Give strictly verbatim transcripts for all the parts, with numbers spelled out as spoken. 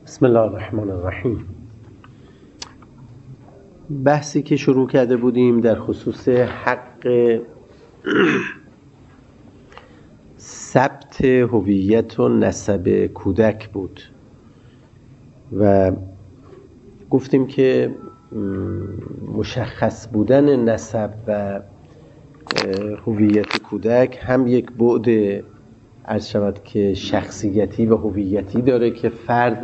بسم الله الرحمن الرحیم. بحثی که شروع کرده بودیم در خصوص حق ثبت هویت و نسب کودک بود و گفتیم که مشخص بودن نسب و هویت کودک هم یک بعد عرض شود که شخصیتی و هویتی داره که فرد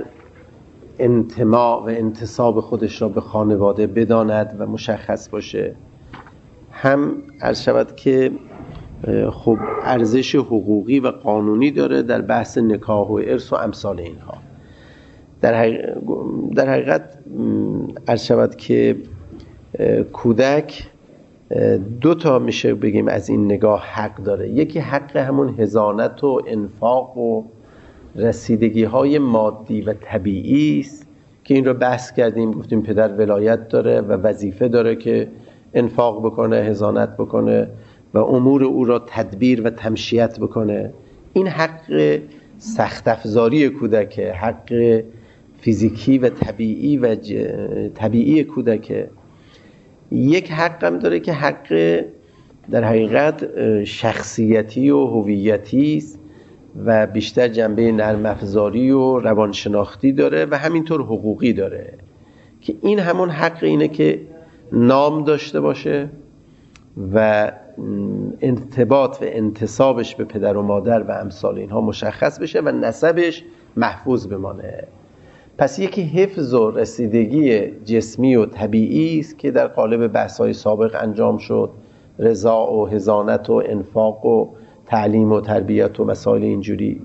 انتماء و انتساب خودش را به خانواده بداند و مشخص باشه، هم عرض شود که خب ارزش حقوقی و قانونی داره در بحث نکاح و ارث و امثال اینها. در حقیقت, در حقیقت عرض شود که کودک دو تا میشه بگیم از این نگاه حق داره. یکی حق همون حضانت و انفاق و رسیدگی های مادی و طبیعی است که این رو بحث کردیم، گفتیم پدر ولایت داره و وظیفه داره که انفاق بکنه، حضانت بکنه و امور او را تدبیر و تمشیت بکنه. این حق سخت افزاری کودکه، حق فیزیکی و طبیعی و ج... طبیعی کودکه. یک حق هم داره که حق در حقیقت شخصیتی و هویتی است و بیشتر جنبه نرم افزاری و روانشناختی داره و همینطور حقوقی داره که این همون حق اینه که نام داشته باشه و ارتباط و انتسابش به پدر و مادر و امثال اینها مشخص بشه و نسبش محفوظ بمانه. پس یکی حفظ و رسیدگی جسمی و طبیعی است که در قالب بحث‌های سابق انجام شد، رضا و حضانت و انفاق و تعلیم و تربیت و مسائل اینجوری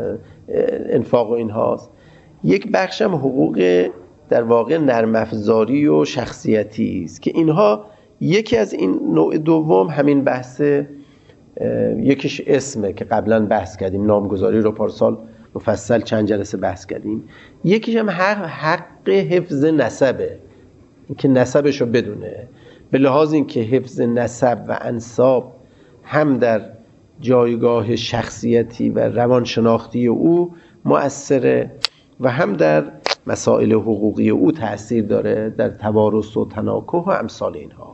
انفاق و اینهاست. یک بخش هم حقوق در واقع نرم افزاری و شخصیتی است که اینها یکی از این نوع دوم همین بحث، یکیش اسمه که قبلا بحث کردیم، نامگذاری رو پارسال مفصل چند جلسه بحث کردیم. یکیش هم حق, حق حفظ نسبه، که نسبش رو بدونه، به لحاظ این که حفظ نسب و انساب هم در جایگاه شخصیتی و روانشناختی او مؤثره و هم در مسائل حقوقی او تأثیر داره، در توارث و تناکح و امثال اینها.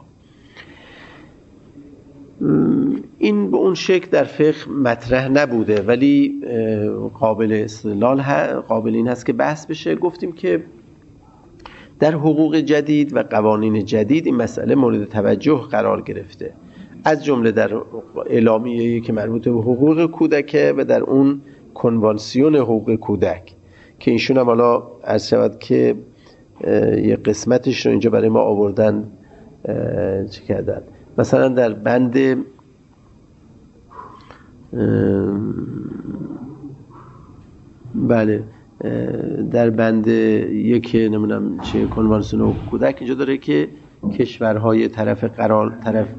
این به اون شکل در فقه مطرح نبوده ولی قابل استدلال قابل این هست که بحث بشه. گفتیم که در حقوق جدید و قوانین جدید این مسئله مورد توجه قرار گرفته، از جمله در اعلامیه‌ای که مربوط به حقوق کودک و در اون کنوانسیون حقوق کودک که ایشون هم حالا عرض شود که یه قسمتش رو اینجا برای ما آوردن چه کردن. مثلا در بند بله در بند یک نمیدونم چه کنوانسیون حقوق کودک اینجا داره که کشورهای طرف قرار طرف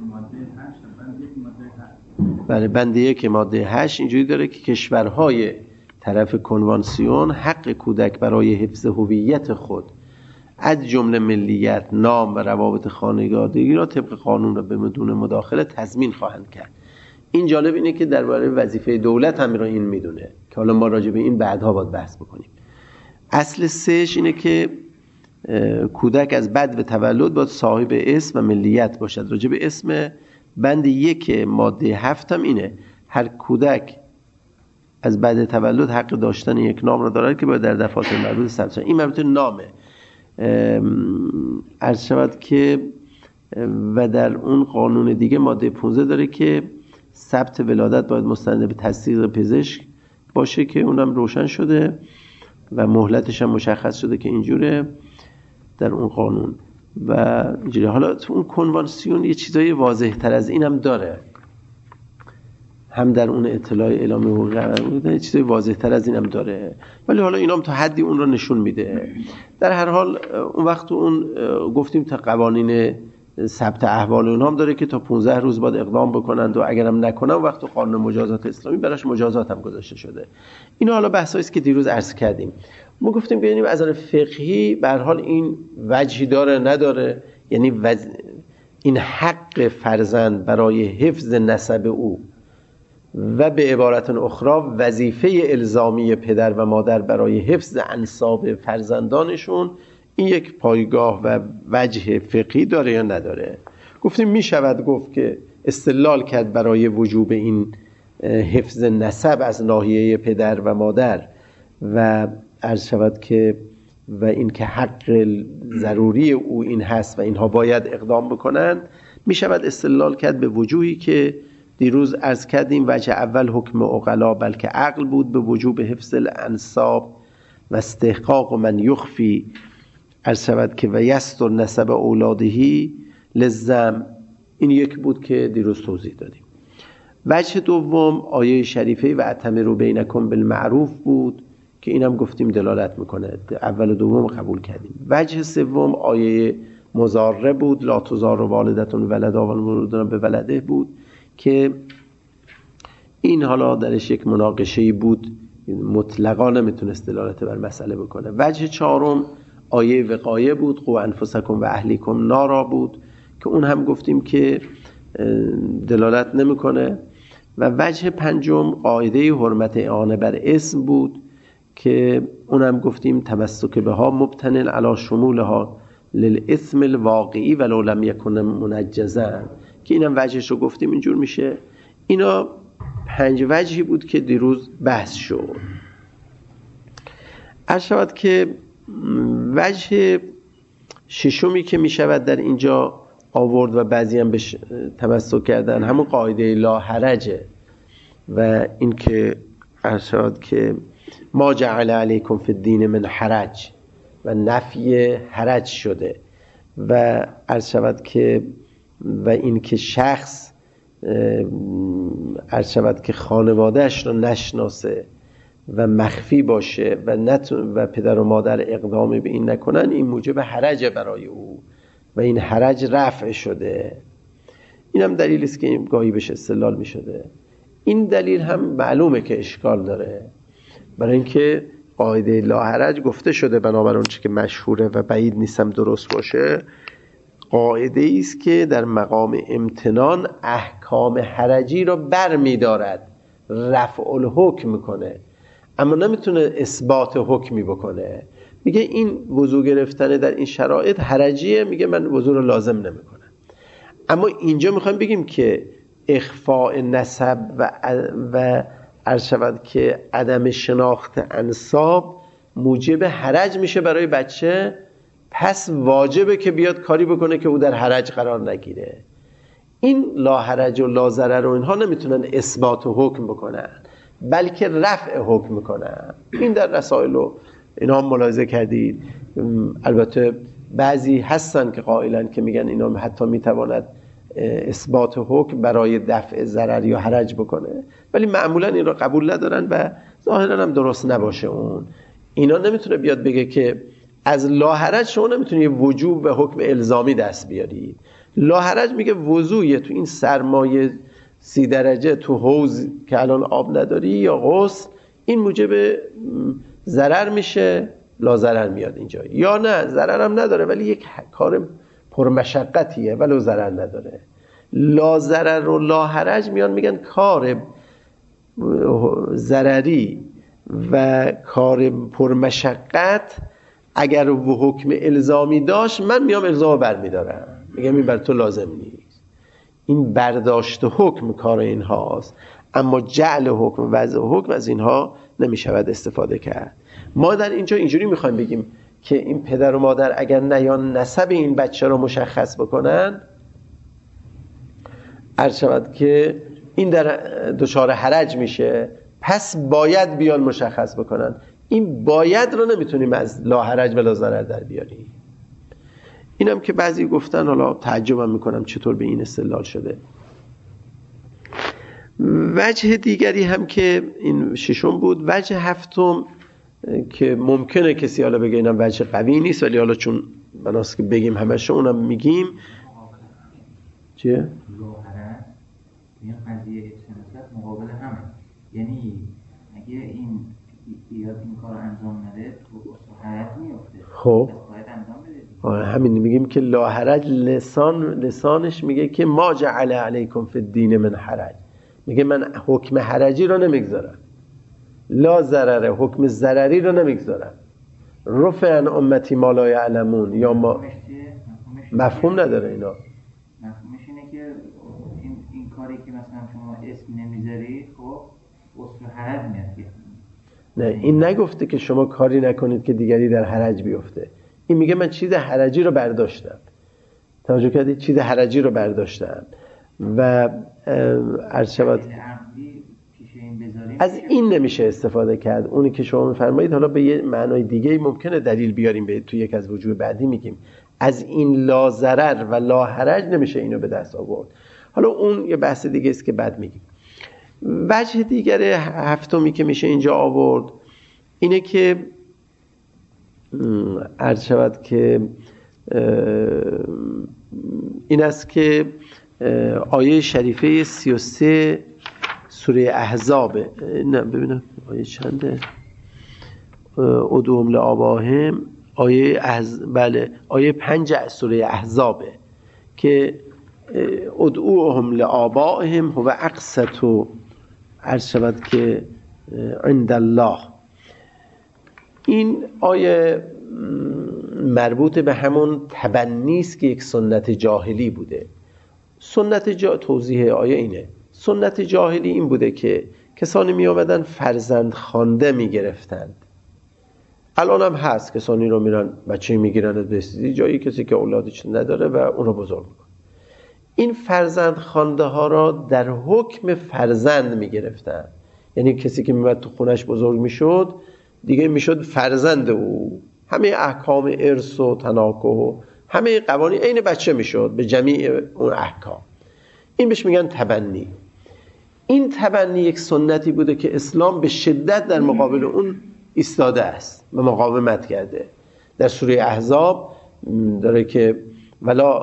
بله بند یک ماده هشت اینجوری داره که کشورهای طرف کنوانسیون حق کودک برای حفظ هویت خود از جمله ملیت، نام و روابط خانوادگی را طبق قانون را بدون مداخله تضمین خواهند کرد. این جالب اینه که درباره وظیفه دولت هم را این میدونه که حالا ما راجع به این بعدها باید بحث بکنیم. اصل سهش اینه که کودک از بعد و تولد باید صاحب اسم و ملیت باشد. راجع به اسم بند یک ماده هفت هم اینه، هر کودک از بعد تولد حق داشتن یک نام را دارد که باید در دفاتر مربوطه ثبت شود. این مربوط نامه. عرض شود که و در اون قانون دیگه ماده پانزده داره که ثبت ولادت باید مستند به تصدیق پزشک باشه که اونم روشن شده و مهلتش هم مشخص شده که اینجوره در اون قانون و اینجوری. حالا تو اون کنوانسیون یه چیزای واضح تر از این هم داره، هم در اون اطلاع اعلامیه حقوق یه چیزای واضح تر از این هم داره ولی حالا اینا هم تا حدی اون رو نشون میده. در هر حال اون وقت اون گفتیم تا قوانین ثبت احوال اونها هم داره که تا پانزده روز بعد اقدام بکنند و اگرم نکنن وقت قانون مجازات اسلامی براش مجازات هم گذاشته شده. اینا حالا بحثایی است که دیروز عرض کردیم. ما گفتیم ببینیم از نظر فقهی به هر حال این وجهی داره نداره، یعنی وز... این حق فرزند برای حفظ نسب او و به عبارت اخرى وظیفه الزامی پدر و مادر برای حفظ انساب فرزندانشون این یک پایگاه و وجه فقهی داره یا نداره. گفتیم می شود گفت که استدلال کرد برای وجوب این حفظ نسب از ناحیه پدر و مادر و عرض شود که و این که حق ضروری او این هست و اینها باید اقدام بکنند. می شود استدلال کرد به وجوهی که دیروز عرض کردیم. وجه اول حکم عقلا بلکه عقل بود به وجوب حفظ الانساب و استحقاق من یخفی عرض شود که و یستر نسب اولادهی لزم، این یک بود که دیروز توضیح دادیم. وجه دوم آیه شریفه و اتمروا بینکم بالمعروف بود که اینم گفتیم دلالت میکنه، اول و دوم قبول کردیم. وجه سوم آیه مضاره بود، لا تضار والدتون ولدا والمولود به ولده بود که این حالا درش یک مناقشه بود، مطلقا نمیتونست دلالت بر مسئله بکنه. وجه چهارم آیه وقایه بود، قوا انفسکم و اهلیکم نارا بود که اون هم گفتیم که دلالت نمیکنه. و وجه پنجم قاعده حرمت اعانه بر اسم بود که اونم گفتیم تمسک بها مبتنی علی شمولها للاسم الواقعی ولو لم یکن منجزا که اینم وجهش رو گفتیم اینجور میشه. اینا پنج وجهی بود که دیروز بحث شد. عرض شود که وجه ششمی که میشود در اینجا آورد و بعضی هم بهش تمسک کردن همون قاعده لا حرجه و این که عرض شود که ما جعل علیکم فی الدین من حرج و نفی حرج شده و عرض شود که و این که شخص عرض شود که خانوادهش رو نشناسه و مخفی باشه و نتون و پدر و مادر اقدامی به این نکنن، این موجب حرج برای او و این حرج رفع شده. این هم دلیلی است که این گاهی بهش استدلال می شده. این دلیل هم معلومه که اشکال داره، برای اینکه قاعده لا حرج گفته شده بنابر اون چی که مشهوره و بعید نیستم درست باشه، قاعده است که در مقام امتنان احکام حرجی را بر می دارد، رفع الحکم میکنه اما نمیتونه اثبات حکمی بکنه. میگه این وضو گرفتن در این شرایط حرجیه، میگه من وضو رو لازم نمیکنم. اما اینجا میخوایم بگیم که اخفاء نسب و و عرض شود که عدم شناخت انساب موجب حرج میشه برای بچه، پس واجبه که بیاد کاری بکنه که او در حرج قرار نگیره. این لا حرج و لا ضرر و اینها نمیتونن اثبات و حکم بکنن بلکه رفع حکم میکنن. این در رسائل و اینا هم ملاحظه کردید. البته بعضی هستن که قائلن که میگن اینا حتی میتواند اثبات حکم برای دفع ضرر یا حرج بکنه، ولی معمولا این را قبول ندارن و ظاهرا هم درست نباشه. اون اینا نمیتونه بیاد بگه که از لا حرج شما نمیتونی وجوب به حکم الزامی دست بیاری. لا حرج میگه وضویه تو این سرمایه سی درجه تو حوض که الان آب نداری یا غسل، این موجب ضرر میشه، لا ضرر میاد اینجا. یا نه ضرر هم نداره ولی یک کار پرمشقتیه ولو ضرر نداره. لا ضرر و لا حرج میان میگن کار ضرری و کار پرمشقت اگر و حکم الزامی داشت من میام الزام برمیدارم، میگم این بر تو لازم نیست. این برداشت حکم کار اینهاست، اما جعل حکم وضع حکم از اینها نمیشود استفاده کرد. ما در اینجا اینجوری میخوایم بگیم که این پدر و مادر اگر نیان نسب این بچه رو مشخص بکنن، عرض شود که این در دچار حرج میشه، پس باید بیان مشخص بکنن. این باید رو نمیتونیم از لا حرج و لا ضرر در بیاریم. اینم که بعضی گفتن، حالا تعجبم میکنم چطور به این استدلال شده. وجه دیگری هم که این ششم بود. وجه هفتم که ممکنه کسی حالا بگه اینم وجه قوی نیست، ولی حالا چون بناست که بگیم همشه اونم میگیم. چیه؟ لا حرج این قضیه شناست مقابل همه، یعنی اگه این بیاد این کار انجام نده تو حرج میفته. خب همین میگیم که لا حرج، لسان لسانش میگه که ما جعل علیکم فی الدین من حرج، میگه من حکم حرجی رو نمیگذارم، لا ضرره، حکم ضرری رو نمیگذارم. رفع عن امتی ما لا یعلمون یا ما مفهوم نداره اینا. مفهومش اینه که این, این کاری که مثلا شما اسم نمیذارید خب اصل حرج میاد. نه این نگفته که شما کاری نکنید که دیگری در حرج بیفته. این میگه من چیز حرجی رو برداشتم. توجه کردید؟ چیز حرجی رو برداشتم و عرض شود از این نمیشه استفاده کرد. اونی که شما میفرمایید حالا به یه معنای دیگه ممکنه دلیل بیاریم به تو یک از وجوه بعدی میگیم از این لا ضرر و لا حرج نمیشه اینو به دست آورد. حالا اون یه بحث دیگه است که بعد میگیم. وجه دیگر هفتمی که میشه اینجا آورد اینه که عرض شود که این است که آیه شریفه سی و سه سوره احزاب، نه ببینم آیه چنده، ادعوهم لآبائهم، آیه احز... بله آیه پنج سوره احزابه که ادعوهم لآبائهم هو اقسط و عرض شود که عند الله. این آیه مربوط به همون تبنی است که یک سنت جاهلی بوده. سنت جا... توضیح آیه اینه، سنت جاهلی این بوده که کسانی می آمدن فرزند خوانده می گرفتند. الان هم هست کسانی رو میرن بچه می گیرن از بسیاری جایی، کسی که اولادش نداره و اون رو بزرگ میکنه. این فرزند خوانده ها را در حکم فرزند می گرفتن. یعنی کسی که میمد تو خونش بزرگ میشد دیگه میشد فرزند او، همه احکام ارث و تناکح و همه قوانین عین بچه میشد به جمیع اون احکام. این بهش میگن تبنی. این تبنی یک سنتی بوده که اسلام به شدت در مقابل اون ایستاده است و مقاومت کرده. در سوره احزاب داره که ولا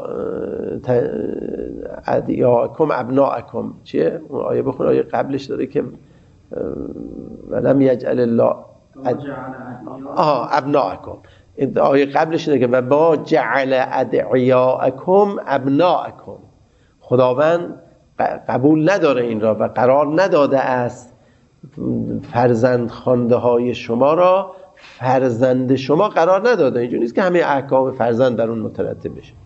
ادعیاکم ابناءکم، چیه اون آیه بخون، آیه قبلش داره که ولم یجعل الله آه ابناءکم، آیه قبلش داره که و با جعل ادعیاکم ابناءکم، خداوند قبول نداره این را و قرار نداده است فرزند خوانده های شما را فرزند شما قرار نداده. اینجوری نیست که همه احکام فرزند در اون مترتب بشه.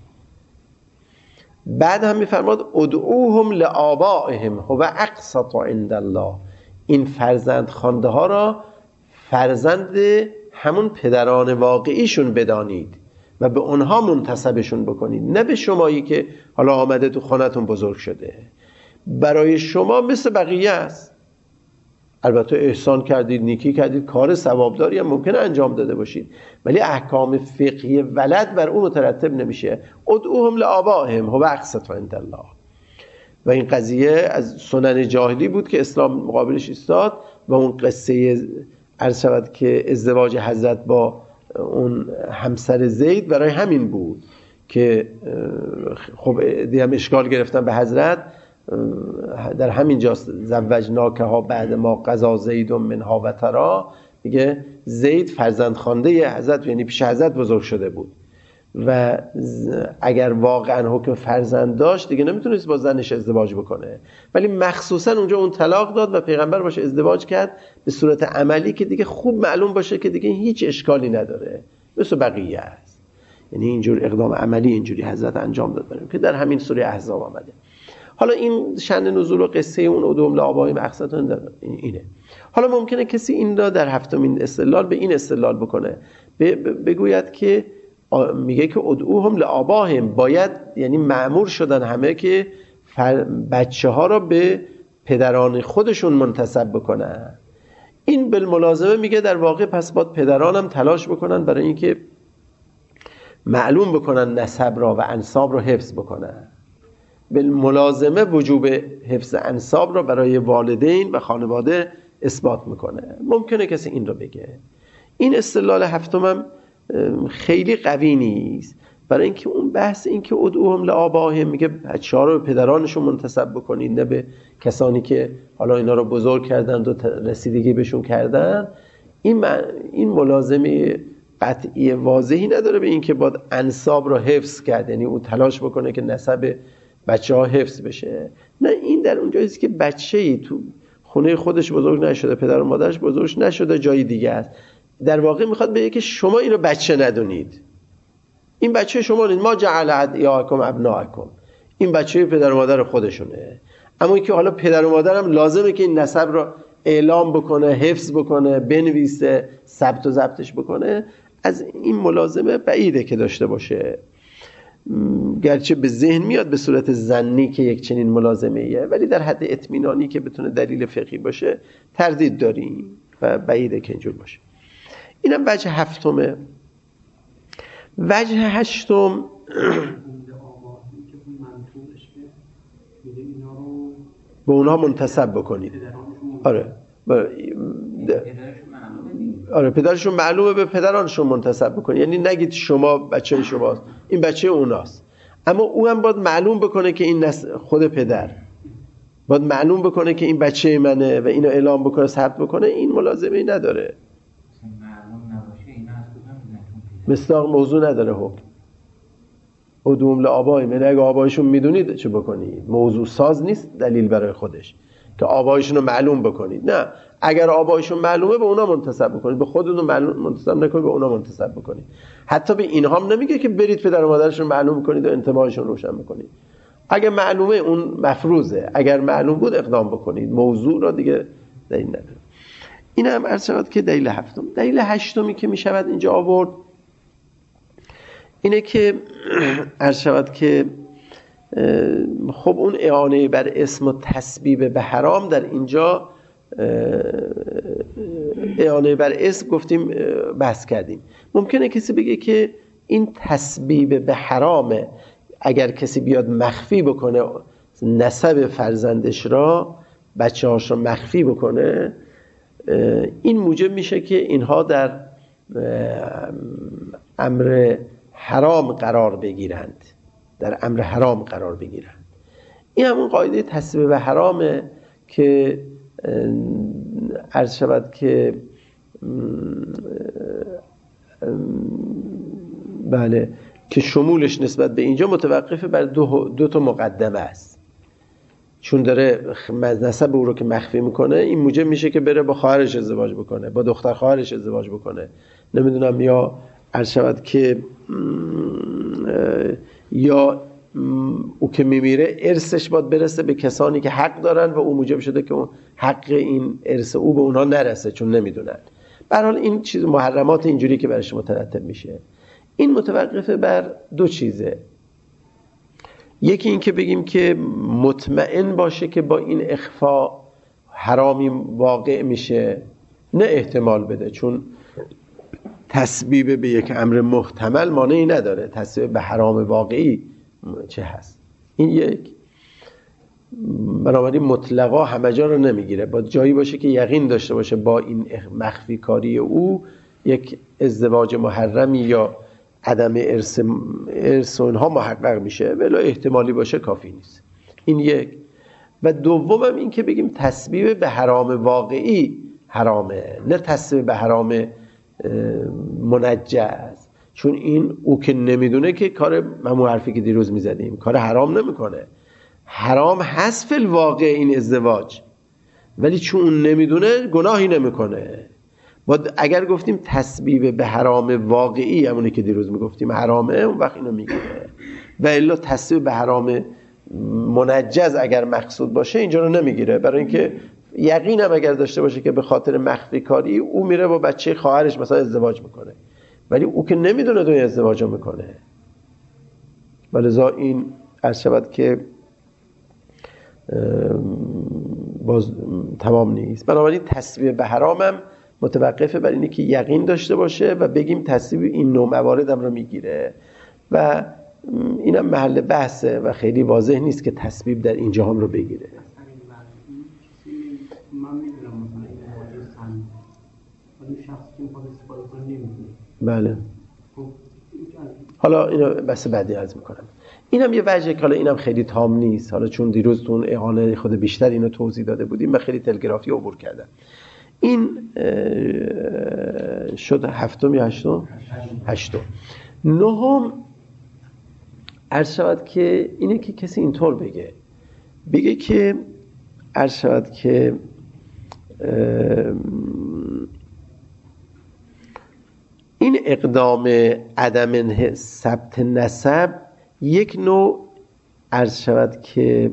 بعد هم میفرماد ادعوهم لآبائهم هو اقسط عند الله، این فرزند خوانده ها را فرزند همون پدران واقعیشون بدانید و به اونها منتسبشون بکنید، نه به شمایی که حالا آمده تو خانتون بزرگ شده. برای شما مثل بقیه است. البته احسان کردید، نیکی کردید، کار ثوابداری هم ممکنه انجام داده باشید، ولی احکام فقهی ولد بر اون مترتب نمیشه. ادعوهم لآبائهم هو اقسط عند الله. و این قضیه از سنن جاهلی بود که اسلام مقابلش ایستاد و اون قصه عرض شود که ازدواج حضرت با اون همسر زید برای همین بود که خب دیگه هم اشکال گرفتن به حضرت در همین جا زوجناکه ها بعد ما قضا زید منها و ترا، میگه زید فرزند خوانده حضرت یعنی پیش حضرت بزرگ شده بود و اگر واقعا حکم فرزند داشت دیگه نمیتونست با زنش ازدواج بکنه، ولی مخصوصا اونجا اون طلاق داد و پیغمبر باشه ازدواج کرد به صورت عملی که دیگه خوب معلوم باشه که دیگه هیچ اشکالی نداره، مثل بقیه است. یعنی اینجور اقدام عملی اینجوری حضرت انجام داد بریم که در همین سوره احزاب آمده. حالا این شأن نزول و قصه اون ادعوهم لآبائهم اقسط اینه. حالا ممکنه کسی این را در هفتمین استدلال به این استدلال بکنه، بگوید که میگه که ادعوهم لآبائهم باید یعنی مأمور شدن همه که بچه ها را به پدران خودشون منتسب بکنن. این بالملازمه میگه در واقع پس باید پدران هم تلاش بکنن برای اینکه معلوم بکنن نسب را و انساب را حفظ بکنن. بالملازمه وجوب حفظ انساب را برای والدین و خانواده اثبات میکنه. ممکنه کسی این را بگه. این استدلال هفتم هم خیلی قوی نیست، برای اینکه اون بحث این که ادعوهم لآبائهم میگه بچه‌ها رو به پدرانشون منتسب بکنید نه به کسانی که حالا اینا رو بزرگ کردند و رسیدگی بهشون کردن، این این ملازمه قطعی واضحی نداره به این که باید انساب رو حفظ کرد، یعنی اون تلاش بکنه که نسب بچه ها حفظ بشه. نه، این در اونجایی است که بچه‌ای تو خونه خودش بزرگ نشده، پدر و مادرش بزرگ نشده، جای دیگه است. در واقع میخواد بگه که شما اینو بچه ندونید، این بچه شما نیست. ما جعل ادعیاکم ابناءکم، این بچه پدر و مادر خودشونه. اما اینکه حالا پدر و مادرم لازمه که این نسب رو اعلام بکنه، حفظ بکنه، بنویسه، ثبت و ضبطش بکنه، از این ملازمه بعیده که داشته باشه. گرچه به ذهن میاد به صورت ظنی که یک چنین ملازمه ایه، ولی در حد اطمینانی که بتونه دلیل فقهی باشه تردید داریم و بعیده که اینجور باشه. اینم وجه هفتمه. وجه هشتم به اونها منتسب بکنید. آره آره پدرشون معلومه، به پدرانشون منتسب بکنید. یعنی نگید شما بچه شماست، این بچه اوناست، اما او هم باید معلوم بکنه که این خود پدر باید معلوم بکنه که این بچه منه و اینو اعلام بکنه، ثبت بکنه. این ملازمه نداره، مصداق موضوع نداره حکم. ادوم لآبائهم، یعنی اگه آبایشون میدونید چه بکنید، موضوع ساز نیست دلیل برای خودش که آبایشون رو معلوم بکنید. نه، اگر آبایشون معلومه به اونا منتسب بکنید، به خودتون معلوم منتسب نکنید، به اونا منتسب بکنید. حتی به اینها هم نمیگه که برید پدر و مادرشون معلوم کنید و انتمایشون روشن بکنید. اگر معلومه اون مفروضه، اگر معلوم بود اقدام بکنید، موضوع را دیگه دلیل نداره. این هم عرض شد که دلیل هفتم. دلیل هشتمی که میشود اینجا آورد اینه که عرض شود که خب اون اعانه بر اسم و تسبیب به حرام در اینجا اعانه بر اسم گفتیم بحث کردیم. ممکنه کسی بگه که این تسبیب به حرامه، اگر کسی بیاد مخفی بکنه نسب فرزندش را، بچه هاش را مخفی بکنه، این موجب میشه که اینها در امر حرام قرار بگیرند، در امر حرام قرار بگیرند. این همون قاعده تسبیب به حرامه که عرض شود که بله که شمولش نسبت به اینجا متوقف بر دو, دو تا مقدمه است. چون داره نسب او رو که مخفی میکنه، این موجب میشه که بره با خواهرش ازدواج بکنه، با دختر خواهرش ازدواج بکنه، نمیدونم، یا عرض شود که یا او که میمیره ارثش باید برسه به کسانی که حق دارن و او موجب شده که اون حق این ارث او به اونها نرسه چون نمیدونن. به هر حال این چیز محرمات اینجوری که برش مترتب میشه. این متوقفه بر دو چیزه. یکی این که بگیم که مطمئن باشه که با این اخفا حرامی واقع میشه، نه احتمال بده، چون تسبیب به یک امر محتمل مانعی نداره، تسبیب به حرام واقعی چه هست. این یک. بنابراین مطلقا همه جا رو نمیگیره، با جایی باشه که یقین داشته باشه با این مخفی کاری او یک ازدواج محرمی یا عدم ارث ارث اونها محقق میشه، ولی احتمالی باشه کافی نیست. این یک. و دومم این که بگیم تسبیب به حرام واقعی حرامه، نه تسبیب به حرام منجز، چون این او که نمیدونه که کار همون حرفی که دیروز میزدیم کار حرام نمیکنه. حرام هست فی الواقع این ازدواج، ولی چون اون نمیدونه گناهی نمیکنه. بعد اگر گفتیم تسبیب به حرام واقعی، همونی که دیروز میگفتیم حرامه، اون وقت اینو میگیره. و الا تسبیب به حرام منجز اگر مقصود باشه اینجا رو نمیگیره، برای اینکه یقینم اگر داشته باشه که به خاطر مخفی کاری او میره با بچه خواهرش مثلا ازدواج میکنه، ولی او که نمیدونه دو ازدواج میکنه، ولذا این عرض شود که باز تمام نیست. بنابراین تسبیب به حرامم متوقفه بر اینه که یقین داشته باشه و بگیم تسبیب این نوع مواردم رو میگیره و اینم محل بحثه و خیلی واضح نیست که تسبیب در اینجا هم رو بگیره. من میدونم مثلا این واژه سن، ولی شخصی که میخواد استفاده کنه نمیدونه. بله. حالا اینو بس بعدی عرض میکنم. اینم یه وجه که حالا اینم خیلی تام نیست، حالا چون دیروز تون اعانه خود بیشتر اینو توضیح داده بودیم و خیلی تلگرافی عبور کردم. این شد هفتم یا هشتم؟ هشتم. نهم عرض شود که اینه که کسی اینطور بگه بگه که عرض شود که این اقدام عدم ثبت نسب یک نوع عرض شود که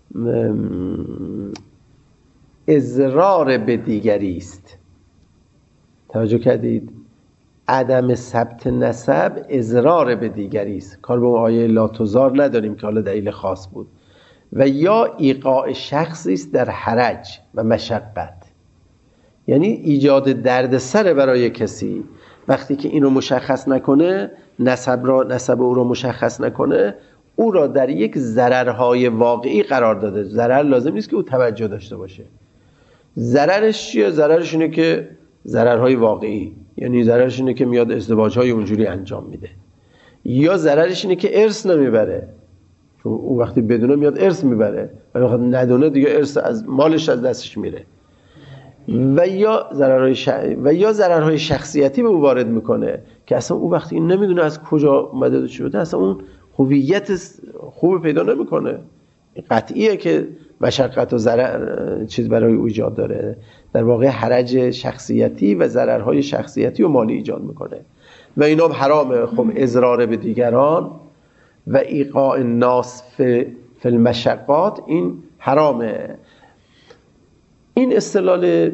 اضرار به دیگری است. توجه کردید؟ عدم ثبت نسب اضرار به دیگری است. کار به اون آیه لا تضار نداریم که حالا دلیل خاص بود. و یا ایقاع شخصی است در حرج و مشقت، یعنی ایجاد دردسر برای کسی. وقتی که اینو مشخص نکنه، نسب را نسب او را مشخص نکنه، او را در یک ضررهای واقعی قرار داده. ضرر لازم نیست که او توجه داشته باشه. ضررش چیه؟ ضررش اینه که ضررهای واقعی، یعنی ضررش اینه که میاد ازدواجهای اونجوری انجام میده، یا ضررش اینه که ارث نمیبره، چون او وقتی بدونه میاد ارث میبره و وقتی ندونه دیگه ارث از مالش از دستش میره. و یا ضررهای ش... و یا ضررهای شخصیتی به او وارد میکنه که اصلا او وقتی این نمیدونه از کجا اومده و چی بوده، اصلا اون هویت خوب پیدا نمیکنه. قطعیه که مشقت و ضرر چیز برای او ایجاد داره. در واقع حرج شخصیتی و ضررهای شخصیتی و مالی ایجاد میکنه و اینا حرامه. خب اضرار به دیگران و ایقاع الناس فی المشقات این حرامه. این استدلال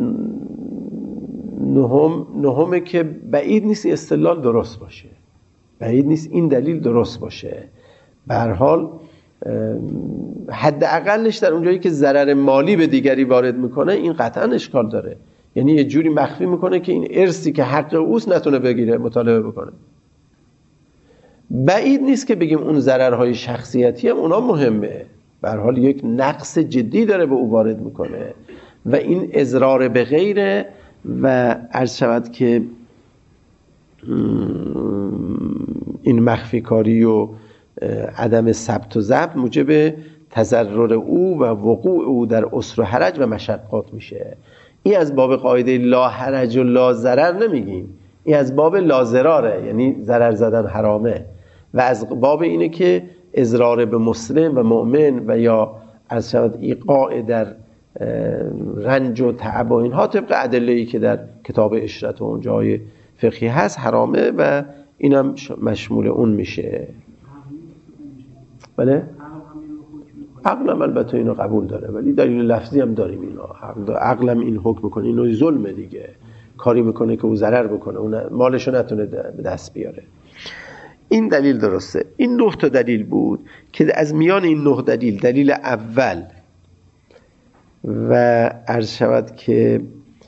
نهم نهمه که بعید نیست استدلال درست باشه، بعید نیست این دلیل درست باشه. به هر حال حداقلش در اونجایی که ضرر مالی به دیگری وارد میکنه این قطعا اشکال داره، یعنی یه جوری مخفی میکنه که این ارثی که حق اوست نتونه بگیره مطالبه بکنه. بعید نیست که بگیم اون ضررهای شخصیتی هم اونا مهمه، به هر حال یک نقص جدی داره به او وارد میکنه و این اضرار به غیره و عرض شود که این مخفی کاری و عدم ثبت و ضبط موجب تضرر او و وقوع او در اسر و حرج و مشقات میشه. این از باب قاعده لا حرج و لا ضرر نمیگیم، این از باب لا ضراره، یعنی ضرر زدن حرامه، و از باب اینه که اضرار به مسلم و مؤمن و یا از شود ایقاع در رنج و تعب و اینها طبق ادله‌ای که در کتاب اشرت و اون جای فقهی هست حرامه و اینم مشمول اون میشه. بله؟ عقلم البته اینو قبول داره، ولی دلیل لفظی هم داریم اینا. عقلم این حکم میکنه، اینو ظلمه دیگه، کاری میکنه که او ضرر بکنه، اون مالشو نتونه به دست بیاره. این دلیل درسته. این نه تا دلیل بود که از میان این نه دلیل دلیل اول و عرض شود که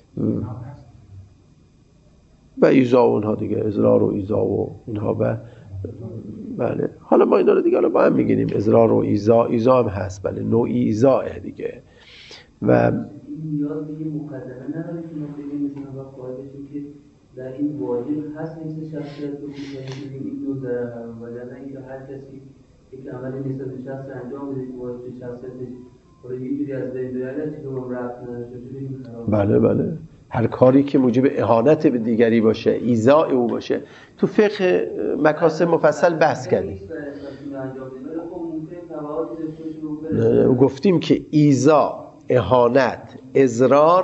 و ایزا و اونها دیگه، اضرار و ایزا و اینها و بله، حالا ما اینا رو دیگه حالا با هم میگیریم، اضرار و ایزا، ایزا هم هست، بله نوعی ایزاه دیگه. و یاد بگیم مقدمه نداره که ما بگیم مثلا وقت قاعده که در این واجب هست نیست شخصیت رو بگیم این دو ضرر هم وگرنه اینکه هر کسی یک عملی نیست به شخص انجام بده که واجب شخصیتش برای یه جوری از بین بره چه که ما رفت نداشته. بله بله، هر کاری که موجب اهانت به دیگری باشه، ایذاء او باشه، تو فقه مکاسب مفصل بحث کردیم. گفتیم که ایذاء، اهانت، اضرار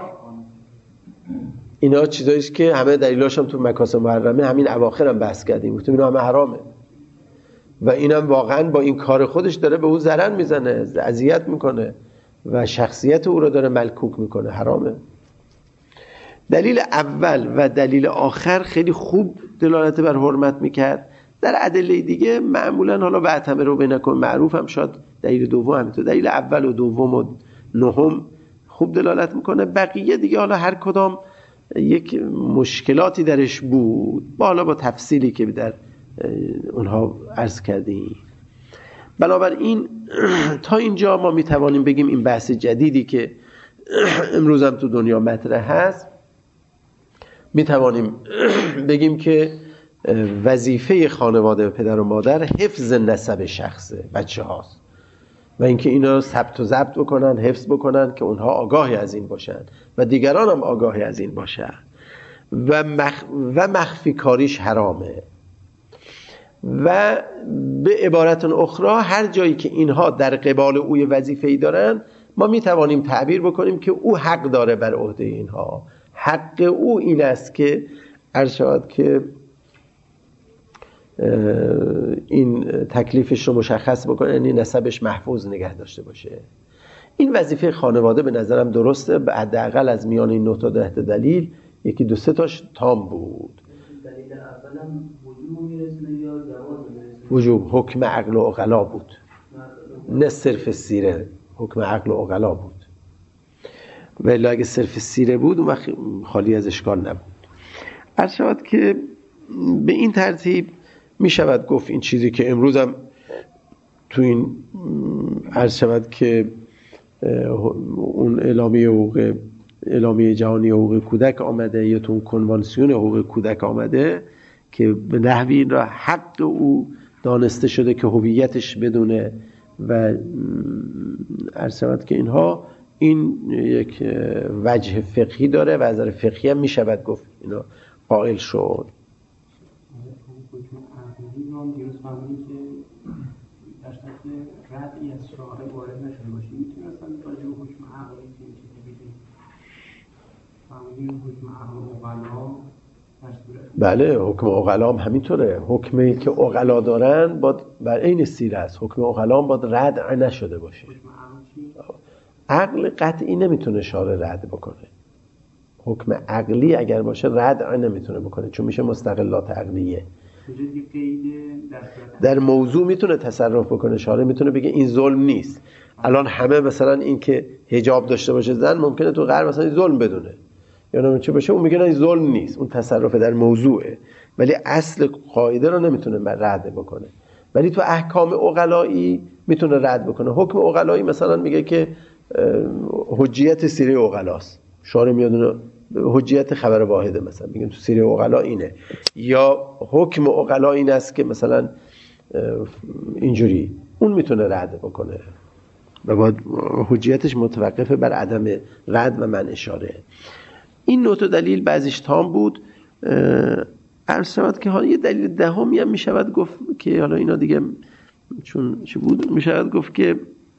اینا چیزایی است که همه دلیلاش هم تو مکاسب محرمه همین اواخر هم بحث کردیم، گفتیم اینا همه حرامه و اینم واقعا با این کار خودش داره به او ضرر میزنه، اذیت میکنه و شخصیت او رو داره ملکوک میکنه، حرامه. دلیل اول و دلیل آخر خیلی خوب دلالت بر حرمت میکرد. در ادله دیگه معمولا حالا بعتمه رو بینکن معروف هم شاید دلیل دوم همینطور، دلیل اول و دوم و نهم خوب دلالت میکنه. بقیه دیگه حالا هر کدام یک مشکلاتی درش بود، با حالا با تفصیلی که در اونها عرض کردیم. بنابراین تا اینجا ما میتوانیم بگیم این بحث جدیدی که امروز هم تو دنیا مطرح هست، میتوانیم بگیم که وظیفه خانواده و پدر و مادر حفظ نسب شخص بچه هاست و اینکه اینا ثبت و ضبط بکنن، حفظ بکنن که اونها آگاهی از این باشن و دیگران هم آگاهی از این باشن و, مخ... و مخفی کاریش حرامه. و به عبارت اخرى هر جایی که اینها در قبال اوی وظیفه‌ای دارن ما می توانیم تعبیر بکنیم که او حق داره بر عهده اینها. حق او این است که عرض شود که این تکلیفش رو مشخص بکنه، یعنی نسبش محفوظ نگه داشته باشه. این وظیفه خانواده به نظرم درسته. به حداقل از میان این نه تا ده تا دلیل یکی دو سه تاش تام بود. دلیل اولم وجوب میرسونه یا جواز میرسونه؟ وجوب، حکم عقل و عقلا بود، نه صرف سیره. حکم عقل و عقلا بود، ولی اگه صرف سیره بود اون وقت خالی از اشکال نبود. عرض شود که به این ترتیب می شود گفت این چیزی که امروز هم تو این عرض شود که اون اعلامیه حقوق اعلامیه جهانی حقوق کودک آمده یا تو اون کنوانسیون حقوق کودک آمده که به نحوی این را حق او دانسته شده که هویتش بدونه و عرض شود که اینها این یک وجه فقهی داره و از نظر فقهی هم می شود گفت اینا قائل شد. دیروز فهمیدیم که در شکل ردی از شارع وارد نشده باشیم، میتونیم اصلا راجع به حکم عقلی که این چیزی بگیم؟ فهمیدیم حکم عقل و عقلا بله، حکم عقلا هم همینطوره. حکمی که عقلا دارن باید بر عین سیره است. حکم عقلا هم باید رد نشده باشه. عقل قطعی نمیتونه شارع رد بکنه. حکم عقلی اگر باشه رد نمیتونه بکنه چون میشه مستقلات عقلیه. در موضوع میتونه تصرف بکنه، شارع میتونه بگه این ظلم نیست. الان همه مثلا این که حجاب داشته باشه زن ممکنه تو غرب مثلا ظلم بدونه یا نمیدونم چه باشه، اون میگه نه این ظلم نیست، اون تصرف در موضوعه، ولی اصل قاعده رو نمیتونه رد بکنه. ولی تو احکام عقلایی میتونه رد بکنه. حکم عقلایی مثلا میگه که حجیت سیره عقلاست، شارع میاد حجیت خبر واحده مثلا میگن تو سیره عقلا اینه، یا حکم عقلا این است که مثلا اینجوری، اون میتونه رد بکنه و باید حجیتش متوقفه بر عدم رد و منع شارع. این نوع دلیل بعضیش تام بود. عرض شود که حالا یه دلیل دهمی هم میشود گفت که حالا اینا دیگه چون چی بود میشود گفت که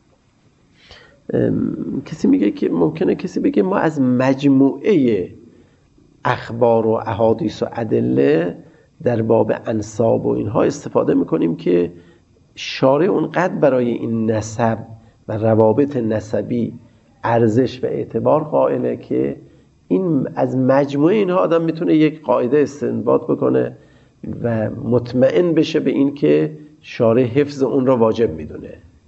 کسی میگه که ممکنه کسی بگه ما از مجموعه اخبار و احادیث و ادله در باب انساب و اینها استفاده میکنیم که شارع اونقدر برای این نسب و روابط نسبی ارزش و اعتبار قائله که این از مجموعه اینها آدم میتونه یک قاعده استنباط بکنه و مطمئن بشه به این که شارع حفظ اون را واجب میدونه.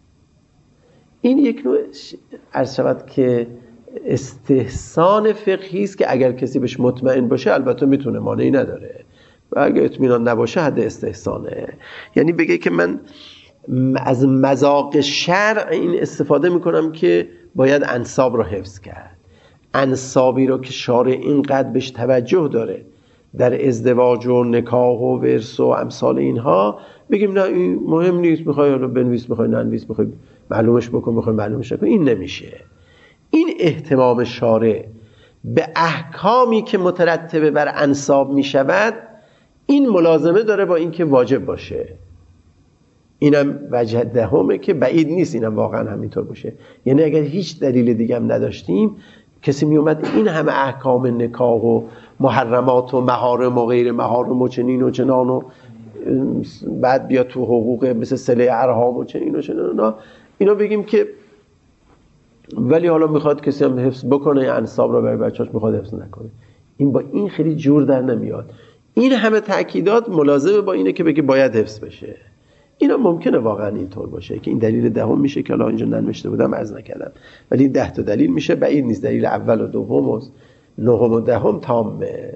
این یک نوع عرض شود که استحسان فقهی است که اگر کسی بهش مطمئن باشه البته میتونه، مانعی نداره، و اگر اطمینان نباشه حد استحسانه. یعنی بگه که من از مذاق شرع این استفاده میکنم که باید انساب رو حفظ کرد. انسابی رو که شارع اینقدر بهش توجه داره در ازدواج و نکاح و ورث و امثال اینها، بگیم نه این مهم نیست، میخوای رو بنویس، میخوای ننویس، میخوای معلومش بکن، میخوای معلومش نکن، این نمیشه. این اهتمام شارع به احکامی که مترتبه بر انساب میشود این ملازمه داره با این که واجب باشه. اینم وجه دهمه که بعید نیست اینم واقعا همینطور باشه. یعنی اگر هیچ دلیل دیگه هم نداشتیم کسی می اومد این همه احکام نکاح و محرمات و محارم و غیر محارم و چنین و چنان و بعد بیا تو حقوق مثل صله ارحام و چنین و چنان اینا بگیم که ولی حالا میخواد کسی هم حفظ بکنه انساب رو برای بچه‌اش میخواد حفظ نکنه، این با این خیلی جور در نمیاد. این همه تأکیدات ملازمه با اینه که بگه باید حفظ بشه. اینا ممکنه واقعا اینطور باشه که این دلیل دهم میشه که الان اینجا ننوشته بودم عرض نکردم، ولی این ده تا دلیل میشه، بعید نیست دلیل اول و دوم و نهم و دهم تامه.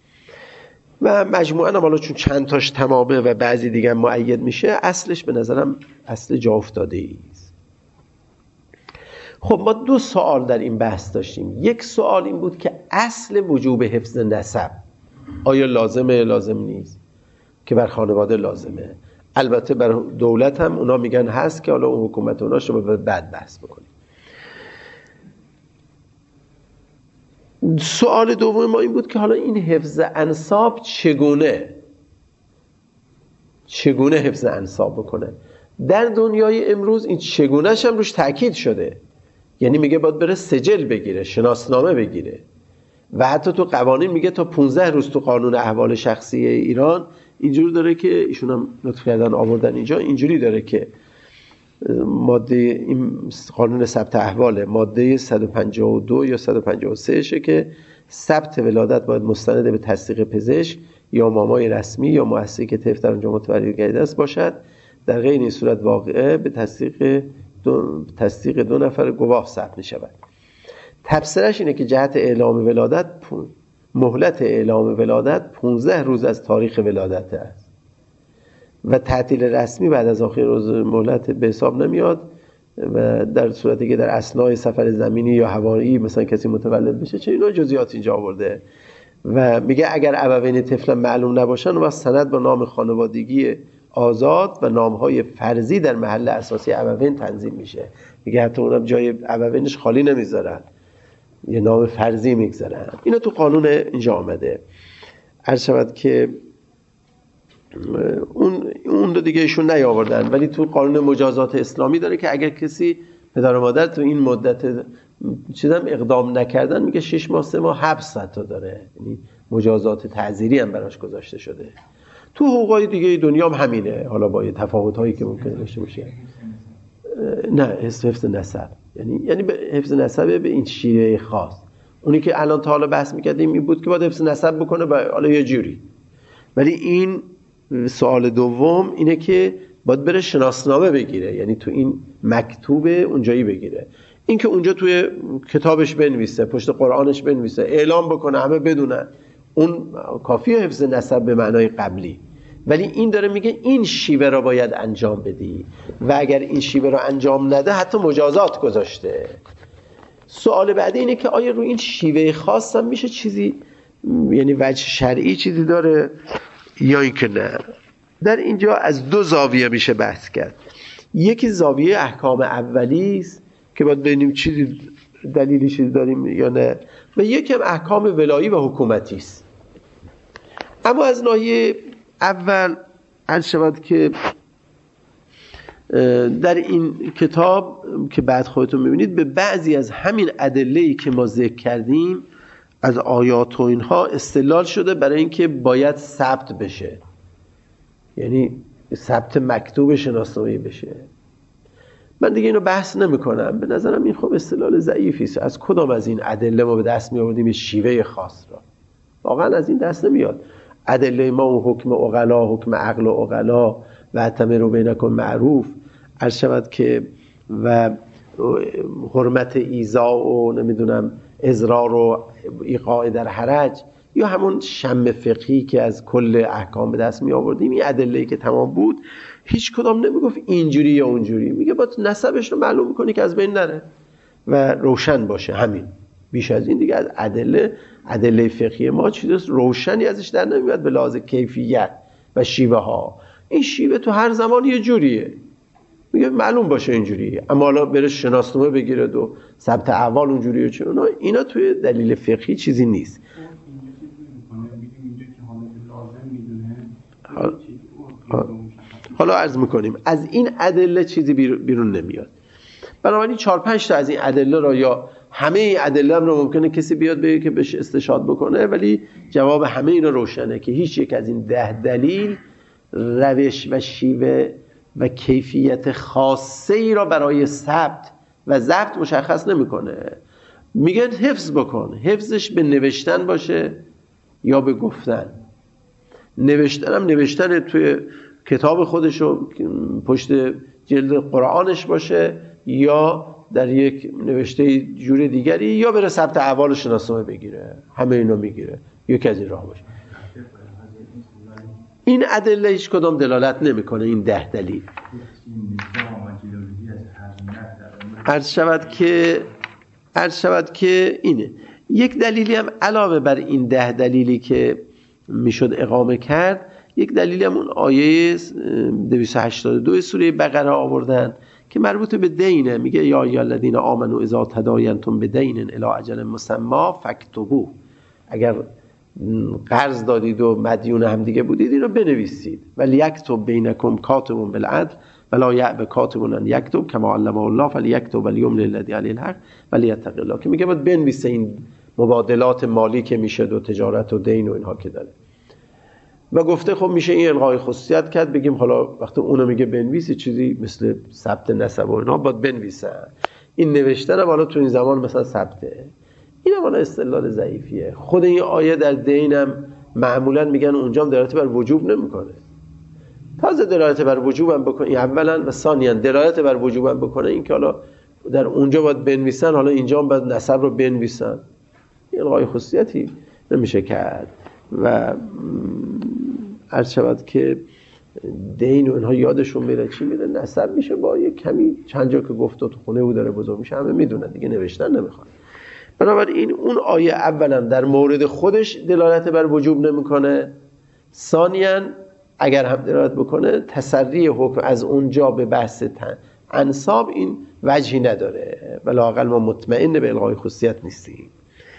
و مجموعاً هم حالا چون چند تاش تمامه و بعضی دیگه مؤید میشه، اصلش به نظرم اصل جا افتاده ایست. خب ما دو سوال در این بحث داشتیم. یک سوال این بود که اصل وجوب حفظ نسب آیا لازمه لازم نیست، که بر خانواده لازمه. البته بر دولت هم اونا میگن هست که حالا اون حکومت اوناش رو بعد بحث بکنیم. سوال دوم ما این بود که حالا این حفظ انساب چگونه؟ چگونه حفظ انساب بکنه. در دنیای امروز این چگونهش هم روش تاکید شده، یعنی میگه باید بره سجل بگیره، شناسنامه بگیره و حتی تو قوانین میگه تا پانزده روز تو قانون احوال شخصی ایران اینجوری داره که ایشون هم لطف کردن آوردن اینجا، اینجوری داره که ماده این قانون ثبت احواله، ماده صد و پنجاه و دو یا صد و پنجاه و سه شه که ثبت ولادت باید مستند به تصدیق پزشک یا مامای رسمی یا مؤسسه‌ای که طفل در آنجا متولد گردیده است باشد. در غیر این صورت واقعه به تصدیق دو, تصدیق دو نفر گواه ثبت می‌شود. تفسیرش اینه که جهت اعلام ولادت مهلت اعلام ولادت پانزده روز از تاریخ ولادت است و تعطیل رسمی بعد از آخر روز مهلت به حساب نمیاد و در صورتی که در اثنای سفر زمینی یا هوایی مثلا کسی متولد بشه چه اینا جزئیات اینجا آورده و میگه اگر ابوین طفل معلوم نباشن و سند با نام خانوادگی آزاد و نامهای فرضی در محل اساسی ابوین تنظیم میشه. میگه حتی اونم جای ابوینش خالی نمیذارن، یه نام فرضی میگذارن. اینا تو قانون اینجا آمده. عرض شود که اون اون دو دیگه ایشون نیاوردن، ولی تو قانون مجازات اسلامی داره که اگر کسی پدر و مادر تو این مدت چیزام اقدام نکردن میگه شش ماه سه ماه حبس حتی داره، یعنی مجازات تعزیری هم براش گذاشته شده. تو حقوقای دیگه دنیا هم همینه، حالا با تفاوت‌هایی که ممکنه داشته باشه. نه حفظ نسب، یعنی یعنی به حفظ نسب به این شیوه خاص. اونی که الان تا حالا بحث می‌کردیم این بود که باید حفظ نسب بکنه و حالا یه جوری. ولی این سوال دوم اینه که باید بره شناسنامه بگیره، یعنی تو این مکتوب اونجایی بگیره. این که اونجا توی کتابش بنویسه، پشت قرآنش بنویسه، اعلام بکنه همه بدونن، اون کافیه حفظ نسب به معنای قبلی. ولی این داره میگه این شیوه را باید انجام بدی و اگر این شیوه را انجام نده حتی مجازات گذاشته. سوال بعدی اینه که آیا رو این شیوه خاص هم میشه چیزی، یعنی وجه شرعی چیزی داره یا اینکه نه؟ در اینجا از دو زاویه میشه بحث کرد. یکی زاویه احکام اولی است که باید ببینیم چیزی دلیلی چیزی داریم یا نه، و یکی هم احکام ولایی و حکومتی است. اما از ناحیه اول عرض شود که در این کتاب که بعد خودتون میبینید به بعضی از همین ادله‌ای که ما ذکر کردیم از آیات و اینها استدلال شده برای اینکه باید ثبت بشه، یعنی ثبت مکتوب شناسنامه‌ای بشه. من دیگه اینو بحث نمی کنم، به نظرم این خب استدلال ضعیفی است. از کدام از این ادله ما به دست می آوردیم شیوه خاص را؟ واقعا از این دست نمیاد. ادله ما اون حکم عقلا، حکم عقل و عقلا و اعتمروا بینکم معروف عرض شود که و حرمت ایذا و نمیدونم اضرار و ایقاع در حرج، یا همون شم فقهی که از کل احکام به دست می آوردیم، این ادله‌ای که تمام بود هیچ کدام نمیگفت اینجوری یا اونجوری، میگه باید نسبش رو معلوم کنی که از بین نره و روشن باشه. همین، بیش از این دیگه از ادله ادله فقهی ما چیز روشنی ازش در نمیاد به لحاظ کیفیت و شیوه ها. این شیوه تو هر زمان یه جوریه، میگه معلوم باشه اینجوریه، اما حالا بره شناسنامه بگیره و ثبت احوال اونجوریه چه اونا، اینا توی دلیل فقهی چیزی نیست. حالا عرض میکنیم از این ادله چیزی بیرون نمیاد. بنابراین چهار پنج تا از این ادله را یا همه این ادله رو ممکنه کسی بیاد بگه که بهش استشهاد بکنه، ولی جواب همه اینا روشنه که هیچ یک از این ده دلیل روش و شیوه و کیفیت خاصه ای را برای ثبت و ضبط مشخص نمیکنه. میگن حفظ بکن، حفظش به نوشتن باشه یا به گفتن. نوشتن هم نوشتن توی کتاب خودش و پشت جلد قرآنش باشه یا در یک نوشته جور دیگری، یا بره ثبت احوال شناسنامه بگیره. همه اینا میگیره، یکی از این راه باشه. این ادله هیچ کدام دلالت نمیکنه، این ده دلیل. عرض شود که عرض شود که اینه. یک دلیلی هم علاوه بر این ده دلیلی که میشد اقامه کرد، یک دلیلی هم اون آیه دویست و هشتاد و دو سوره بقره آوردن که مربوط به دینه. میگه یا ایها الذین آمنوا اذا تداینتم بدین الی اجل مسمی فاکتبوه. اگر قرض دادید و مدیون هم دیگه بودید این رو بنویسید. ولی یکتب بینکم کاتب بالعدل ولا یأب کاتب ان یکتب کما علمه الله فلیکتب ولیملل للذی علیه الحق ولیتق الله، که میگه باید بنویسه این مبادلات مالی که میشه و تجارت و دین و اینها که داره. و گفته خب میشه این الغای خصوصیت کرد، بگیم حالا وقتی اونو میگه بنویسی چیزی مثل ثبت نسب و اینا باید بنویسن. این نوشتن هم حالا تو این زمان مثلا ثبته، این هم حالا استدلال ضعیفیه. خود این آیه در دینم معمولا میگن اونجا هم دلالت بر وجوب نمیکنه. تازه دلالت بر وجوب هم بکنه اولا و ثانیا دلالت بر وجوب هم بکنه این که حالا در اونجا باید بنویسن، حالا اینجا هم باید نسب رو بنویسن. این الغای خصوصیتی نمیشه کرد. و عرض شود که دین و اینها یادشون میره چی میره، نسب میشه با یه کمی چند جا که گفت تو خونه او داره بزرگ میشه همه میدونن دیگه، نوشتن نمیخواد. بنابراین اون آیه اولا در مورد خودش دلالت بر وجوب نمیکنه، ثانیاً اگر هم دلالت بکنه تسری حکم از اونجا به بحث انساب این وجهی نداره و لااقل ما مطمئن به الغای خصوصیت نیستیم.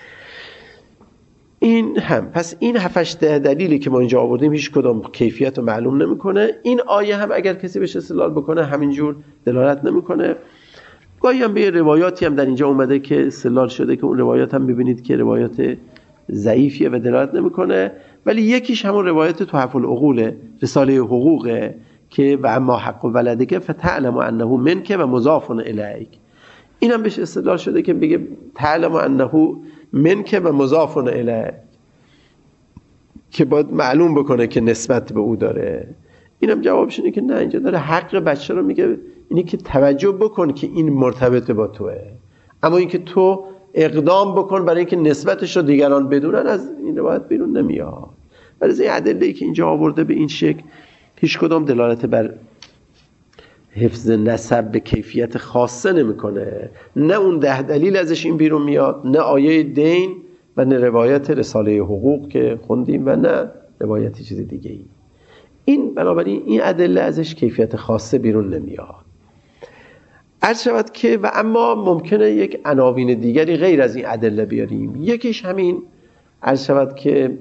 این هم پس این هفتش دلیلی که ما اینجا آوردیم هیچ کدام کیفیت رو معلوم نمیکنه. این آیه هم اگر کسی بهش استدلال بکنه همینجور دلالت نمیکنه. گاهی هم به روایاتی هم در اینجا اومده که استدلال شده که اون روایات هم ببینید که روایات ضعیفیه و دلالت نمیکنه، ولی یکیش همون روایت تحف العقول رساله حقوقه که و اما حق ولدک فتعلم انه منک و مضاف الیک. این هم بهش استدلال شده که بگه تعلم انه منک و مضاف الیک، که باید معلوم بکنه که نسبت به او داره. اینم جوابش اینه که نه، اینجا داره حق بچه رو میگه، اینی که توجه بکن که این مرتبط با توه، اما اینکه تو اقدام بکن برای اینکه نسبتش رو دیگران بدونن از این روایت بیرون نمیاد. ولی از این ادله‌ای که اینجا آورده به این شکل هیچ کدام دلالت بر حفظ نسب به کیفیت خاصه نمیکنه. نه اون ده دلیل ازش این بیرون میاد، نه آیه دین و نه روایت رساله حقوق که خوندیم و نه روایت چیز دیگه ای. این بنابراین این ادله ازش کیفیت خاصه بیرون نمیاد. عرض شود که و اما ممکنه یک عناوین دیگری غیر از این ادله بیاریم. یکیش همین عرض شود که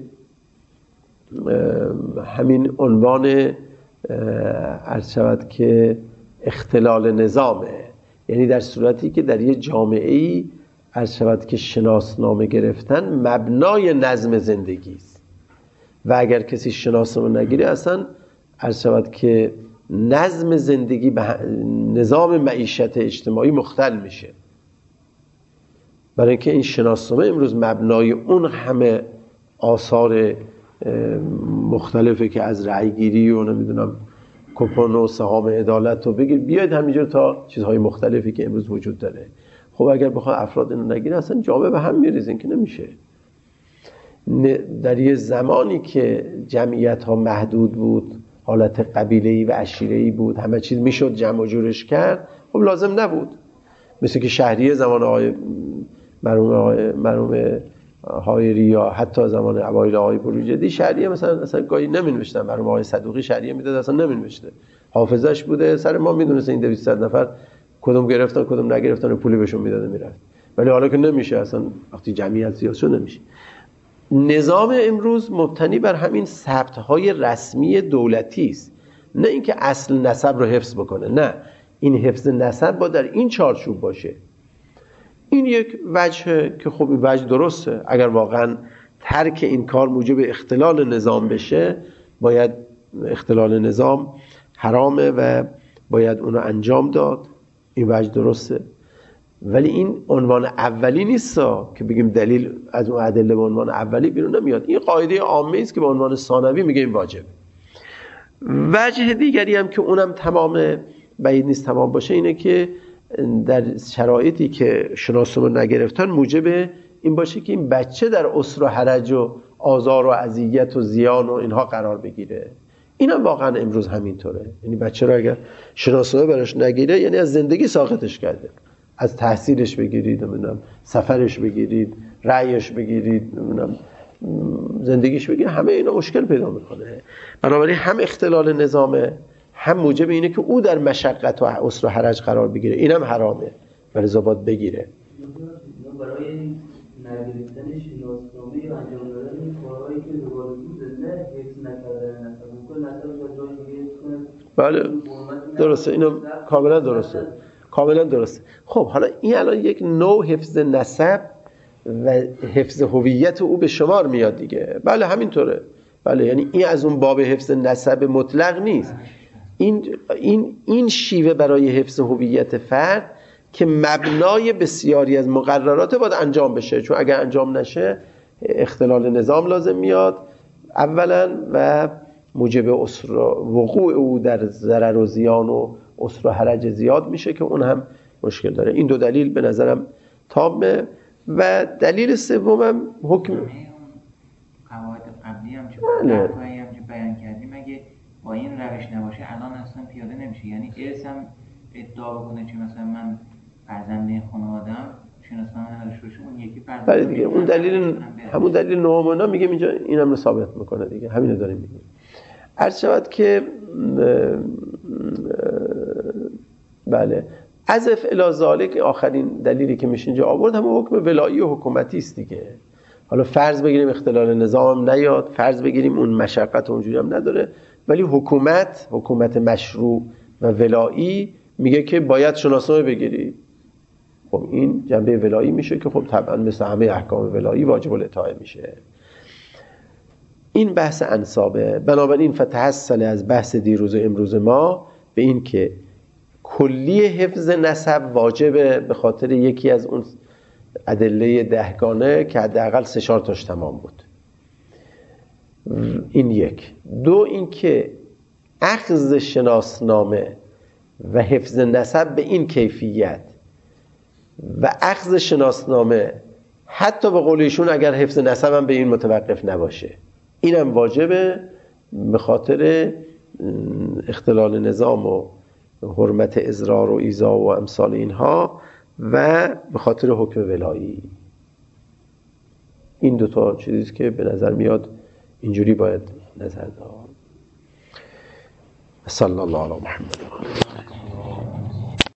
همین عنوان عرض شود که اختلال نظامه، یعنی در صورتی که در یه جامعه‌ای عرض شود که شناسنامه گرفتن مبنای نظم زندگی است و اگر کسی شناسنامه نگیره اصلا عرض شود که نظم زندگی به نظام معیشت اجتماعی مختل میشه. برای اینکه این شناسنامه امروز مبنای اون همه آثار مختلفه که از رأی گیری و نمیدونم کوپن و سهام عدالت رو بگیر بیاید همینجور تا چیزهای مختلفی که امروز وجود داره. خب اگر بخواد افراد اینو نگیره اصلا جامعه به هم میریزه، این که نمیشه. در یه زمانی که جمعیت ها محدود بود، حالت قبیله‌ای و عشیره‌ای بود، همه چیز میشد جمع و جورش کرد، خب لازم نبود. مثل که شهریه زمان آقای مرحوم آقای مرحوم حایری یا حتی زمان اوایل آقای بروجردی شهریه مثلا اصلا گاهی نمی‌نوشتن، مرحوم آقای صدوقی شهریه میداد اصلا نمی‌نوشته، حافظش بوده سر ما میدونست این دویست نفر کدوم گرفتن کدوم نگرفتن و پولی بهشون میداده میرفت. ولی حالا که نمیشه، اصلا وقتی جمعیت زیاد شد نمیشه. نظام امروز مبتنی بر همین ثبت‌های رسمی دولتی است، نه اینکه اصل نسب رو حفظ بکنه، نه، این حفظ نسب با در این چارچوب باشه. این یک وجه که خب این وجه درسته. اگر واقعا ترک این کار موجب اختلال نظام بشه، باید اختلال نظام حرامه و باید اونو انجام داد، این وجه درسته. ولی این عنوان اولی نیستا که بگیم دلیل از اون ادله به عنوان اولی بیرون نمیاد. این قاعده عامه است که به عنوان ثانوی میگه این واجبه. وجه دیگری هم که اونم تمام بعید نیست تمام باشه اینه که در شرایطی که شناسنامه نگرفتن موجب این باشه که این بچه در اسر و حرج و آزار و اذیت و زیان و اینها قرار بگیره. اینم واقعا امروز همینطوره. یعنی بچه رو اگر شناسنامه براش نگیره یعنی از زندگی ساقطش کرده. از تحصیلش بگیرید، نمیدونم سفرش بگیرید، رأیش بگیرید، نمیدونم زندگیش بگیرید، همه اینا مشکل پیدا میکنه. بنابراین هم اختلال نظامه، هم موجب اینه که او در مشقت و عسر و حرج قرار بگیره. اینم حرامه، ولی باید بگیره. برای نگرفتن شناسنامه یا انجام دادن این کارهایی که دوباره تو زنده حفظ نکردن نسب ممکن نسب یا جای دیگه حفظ کنه. بله درسته، اینو کاملا درسته، کاملا درسته. خب حالا این الان یک نوع حفظ نسب و حفظ هویت او به شمار میاد دیگه. بله همینطوره. بله یعنی این از اون باب حفظ نسب مطلق نیست. این این این شیوه برای حفظ هویت فرد که مبنای بسیاری از مقررات باید انجام بشه، چون اگر انجام نشه اختلال نظام لازم میاد اولا و موجب اسر وقوع او در ضرر و زیان و اسر و حرج زیاد میشه که اون هم مشکل داره. این دو دلیل به نظرم تامه. و دلیل سومم حکم قواعد قبلی هم چه بله. حرفایی هم که بیان کردیم اگه با این روش نباشه الان اصلا پیاده نمیشه. یعنی ارث هم ادعا بکنه که مثلا من فرزند خانواده‌ام شناسنامه نداشته باشه، اون یکی فرزند بله دیگه اون دلیل همون دلیل نهمنا میگه اینجا اینم رو ثابت میکنه دیگه. همین رو داریم میگیم. عرض شود که بله عزف الی ذالک آخرین دلیلی که میشه اینجا آورد همون حکم ولایی و حکومتی است دیگه. حالا فرض بگیریم اختلال نظام نیاد، فرض بگیریم اون مشقت اونجوری هم نداره، ولی حکومت حکومت مشروع و ولایی میگه که باید شناسنامه بگیری. خب این جنبه ولایی میشه که خب طبعا مثل همه احکام ولایی واجب الاطاعه میشه. این بحث انسابه. بنابراین فتحصل از بحث دیروز و امروز ما به این که کلی حفظ نسب واجبه به خاطر یکی از اون ادله دهگانه که حداقل سه چهار تاش تمام بود. این یک. دو این که اخذ شناسنامه و حفظ نسب به این کیفیت و اخذ شناسنامه حتی به قول ایشون اگر حفظ نسب هم به این متوقف نباشه اینم واجبه به خاطر اختلال نظام و حرمت ازرار و ایذا و امثال اینها و به خاطر حکم ولایی. این دوتا چیزیست که به نظر میاد اینجوری باید نظر داد. صلی الله علی محمد.